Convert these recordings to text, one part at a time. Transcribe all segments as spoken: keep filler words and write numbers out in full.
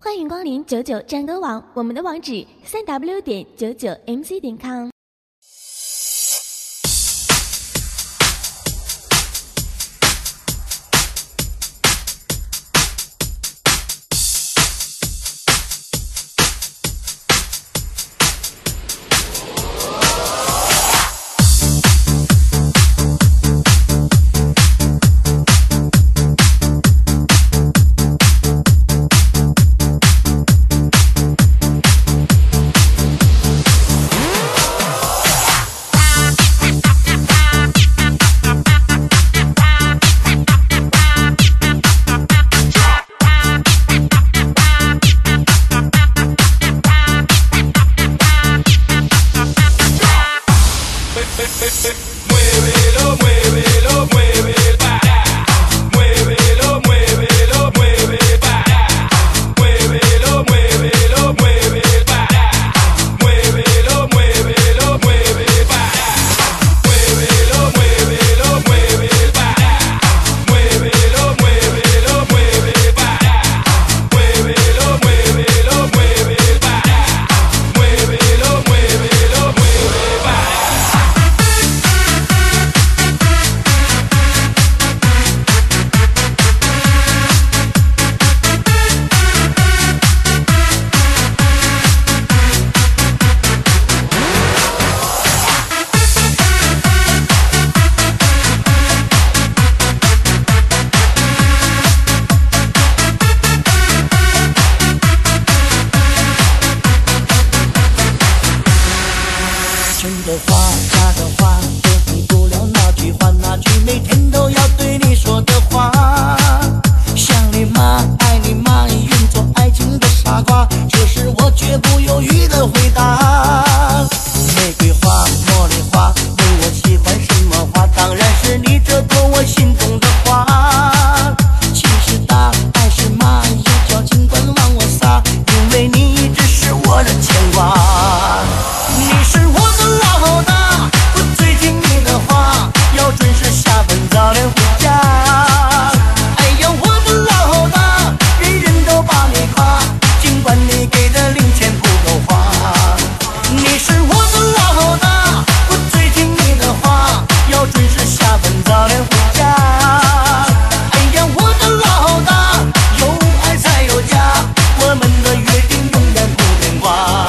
欢迎光临九九战歌网，我们的网址三 w 点九九 m c 点 com。 Muévelo, muévelo, mueve para. Muévelo, muévelo, mueve para. Muévelo, muévelo, mueve para. Muévelo, muévelo, mueve para. Muévelo, muévelo, mueve para. Muévelo, muévelo, mueve para. Muévelo, muévelo, mueve para. Muévelo, muévelo, mueve para. 真的话，假的话，都比不了那句话，那句每天都要对你说的话。想你吗？爱你吗？愿做爱情的傻瓜，这是我绝不犹豫的回答。玫瑰花、茉莉花，问我喜欢什么花，当然是你这朵我心中的花。情是大，爱是麻，有脚尽管往我撒，因为你一直是我的牵挂。你是我的老大，我最听你的话，要准时下班，早点回家。哎呀，我的老大，人人都把你夸，尽管你给的零钱不够花。你是我的老大，我最听你的话，要准时下班，早点回家。哎呀，我的老大，有爱才有家，我们的约定永远不变卦。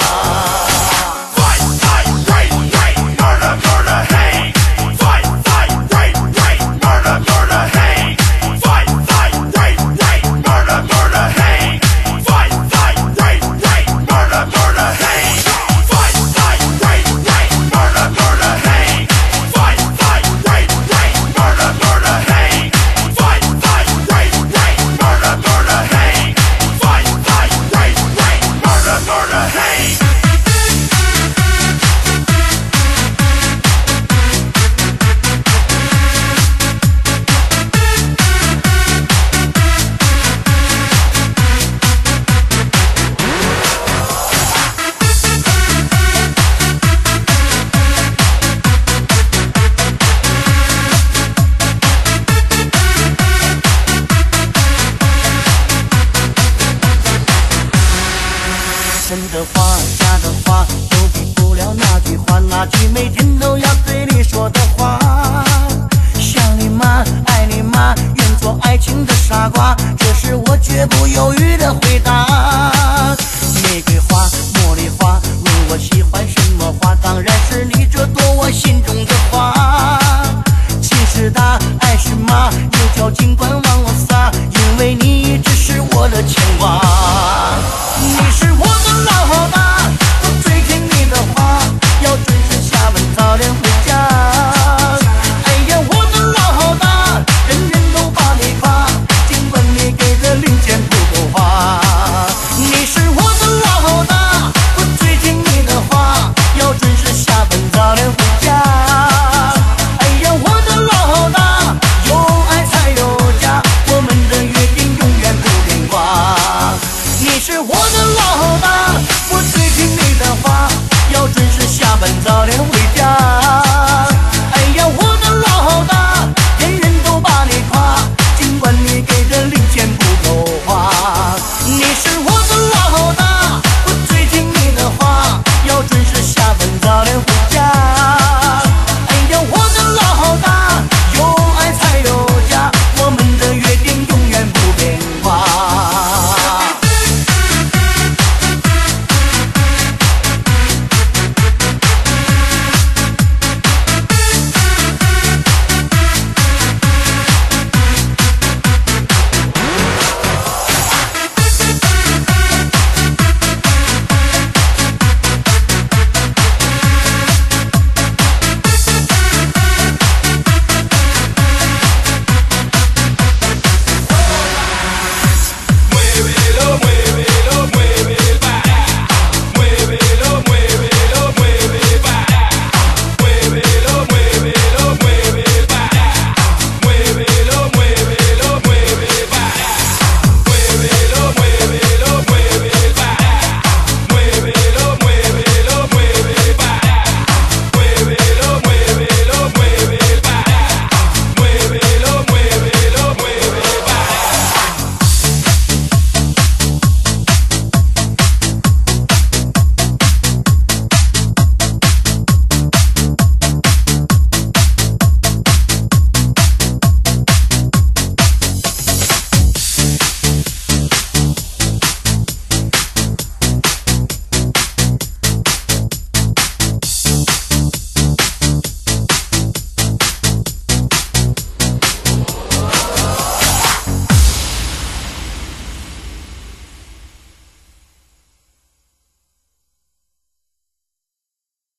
真的话，假的话，都比不了那句话，那句每天都要对你说的话。想你吗？爱你吗？愿做爱情的傻瓜，这是我绝不犹豫的回答。玫瑰花、茉莉花，问我喜欢什么花，当然是你这朵我心中的花。情是大，爱是麻，有脚尽管往我撒，因为你一直是我的牵挂。你是我的老大，我最听你的话，要准时下班，早点回家。哎呀，我的老大，人人都把你夸，尽管你给的零钱不够花。你是我的老大，我最听你的话，要准时下班，早点回家。哎呀，我的老大，有爱才有家，我们的约定永远不变卦。你是我的老大，我最听你的话，要准时下班，早点回家。